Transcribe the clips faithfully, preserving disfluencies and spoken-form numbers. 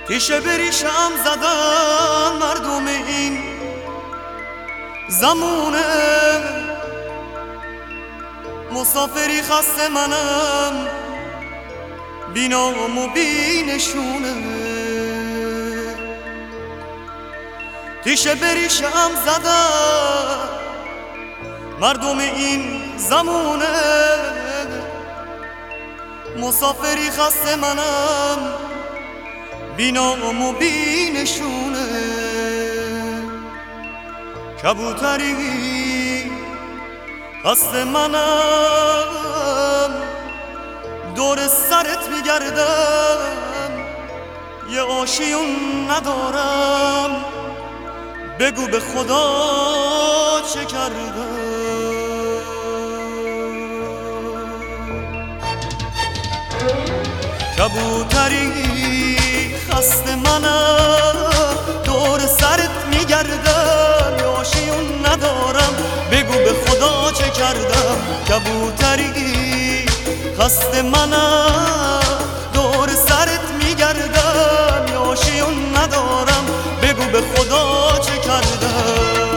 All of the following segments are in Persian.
تیشه بریشم زدن مردم این زمونه، مسافری خسته منم بی نام و بی نشونه. تیشه بریشم زدن مردم این زمونه، مسافری خسته منم بی نام و بی نشونه. کبوتری خسته منم دور سرت میگردم، یه آشیون ندارم، بگو به خدا چه کردم. کبوتری خسته منم دور سرت میگردم، یه آشیون ندارم، بگو به خدا چه کردم. کبوتری خسته منم دور سرت میگردم، یه آشیون ندارم، بگو به خدا چه کردم.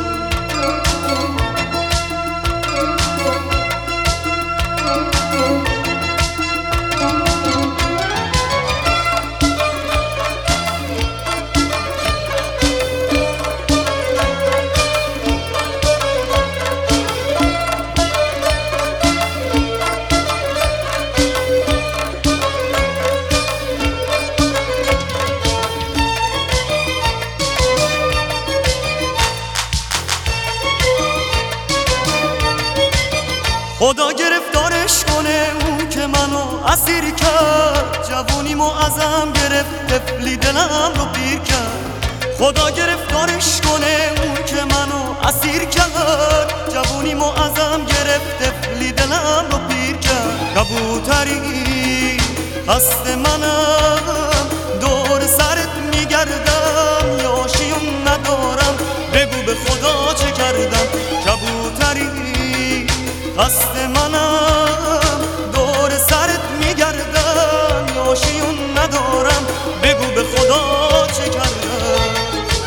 خدا گرفتارش کنه اون که منو اسیر کرد، جوونیمو ازم گرفت، طفلی دلم رو پیر کرد. خدا گرفتارش کنه اون که منو اسیر کرد، جوونیمو ازم گرفت، طفلی دلم رو پیر کرد. کبوتری خسته منم دور سرت میگردم، یه آشیون ندارم، بگو به خدا چه کردم. کبوتری خسته منم دور سرت میگردم، یه آشیون ندارم، بگو به خدا چه کردم.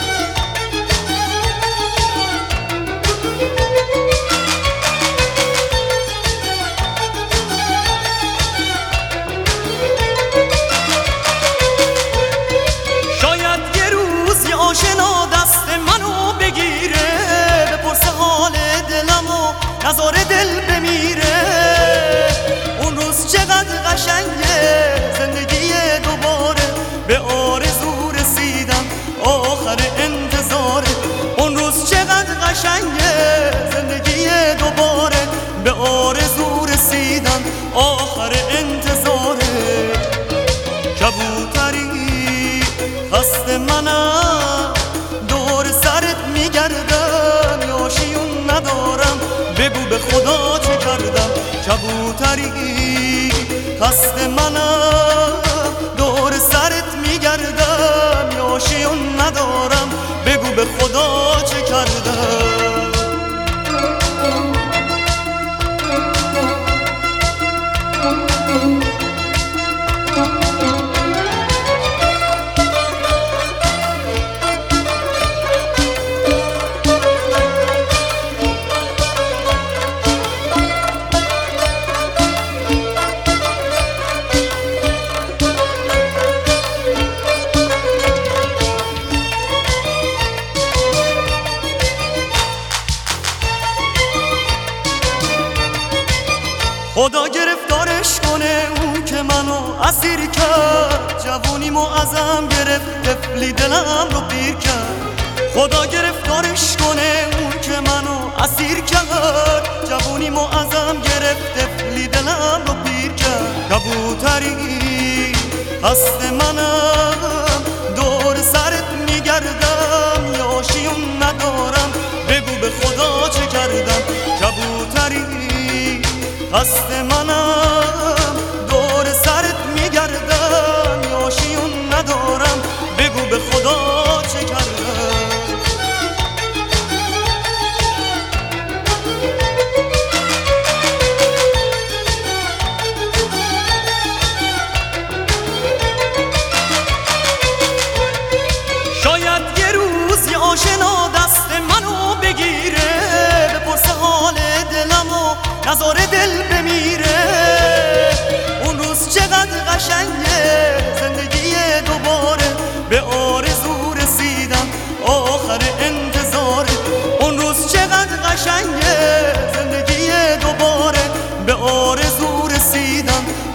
شاید یه روز یه آشنا دست منو بگیره، بپرسه حال دلم و نذاره دل بمیره. اون روز چقدر قشنگه زندگی دوباره، به آرزو رسیدم آخر انتظاره. اون روز چقدر قشنگه زندگی دوباره، به آرزو رسیدم آخر انتظاره. کبوتری خسته منم دور سرت میگردم، یه آشیون ندارم، بگو به خدا چه کردم. کبوتری خسته منم دور سرت میگردم، یه آشیون ندارم، بگو به خدا چه کردم. خدا گرفتارش کنه اون که منو اسیر کرد، جوونیمو ازم گرفت، طفلی دلم رو پیر کرد. خدا گرفتارش کنه اون که منو اسیر کرد، جوونیمو ازم گرفت، طفلی دلم رو پیر کرد. کبوتری خسته منم دور سرت میگردم، یه آشیون ندارم، بگو به خدا چه کردم. کبوتری خسته منم دور سرت میگردم، یه آشیون ندارم، بگو به خدا چه کردم.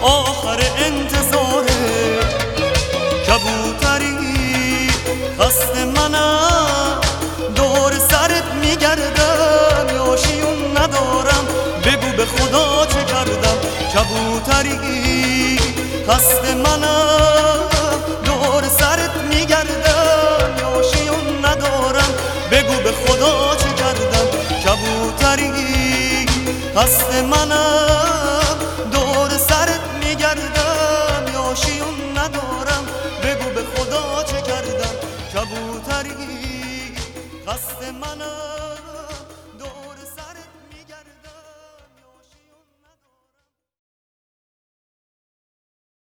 آخر انتظاره کبوتری خسته منم دور سرت میگردم یاشیون ندارم بگو به خدا چه کردم کبوتری خسته منم دور سرت میگردم یاشیون ندارم بگو به خدا چه کردم کبوتری خسته منم دور سرت میگردم یاشیون ندارم بگو به خدا چه کردم کبوتری خسته منم